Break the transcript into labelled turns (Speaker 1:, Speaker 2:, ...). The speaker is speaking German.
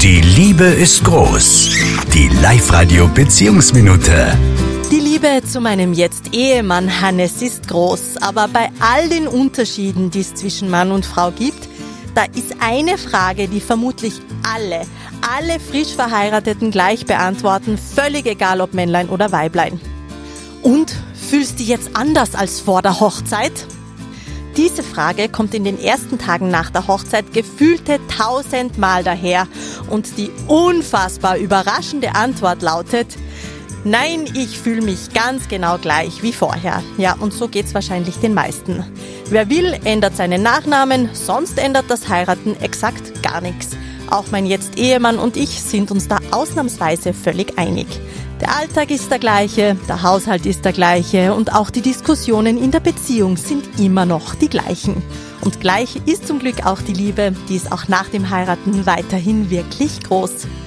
Speaker 1: Die Liebe ist groß. Die Live-Radio-Beziehungsminute.
Speaker 2: Die Liebe zu meinem jetzt Ehemann Hannes ist groß, aber bei all den Unterschieden, die es zwischen Mann und Frau gibt, da ist eine Frage, die vermutlich alle frisch Verheirateten gleich beantworten, völlig egal ob Männlein oder Weiblein. Und, fühlst du dich jetzt anders als vor der Hochzeit? Diese Frage kommt in den ersten Tagen nach der Hochzeit gefühlte 1000 Mal daher und die unfassbar überraschende Antwort lautet: Nein, ich fühle mich ganz genau gleich wie vorher. Ja, und so geht's wahrscheinlich den meisten. Wer will, ändert seinen Nachnamen, sonst ändert das Heiraten exakt gar nichts. Auch mein jetzt Ehemann und ich sind uns da ausnahmsweise völlig einig. Der Alltag ist der gleiche, der Haushalt ist der gleiche und auch die Diskussionen in der Beziehung sind immer noch die gleichen. Und gleich ist zum Glück auch die Liebe, die ist auch nach dem Heiraten weiterhin wirklich groß.